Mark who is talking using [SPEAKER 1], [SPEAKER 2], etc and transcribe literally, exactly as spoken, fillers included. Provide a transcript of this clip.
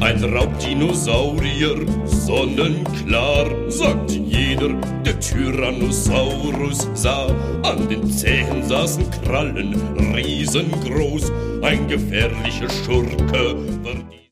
[SPEAKER 1] Ein Raubdinosaurier, sonnenklar, sagt jeder, der Tyrannosaurus sah. An den Zähnen saßen Krallen, riesengroß, ein gefährlicher Schurke war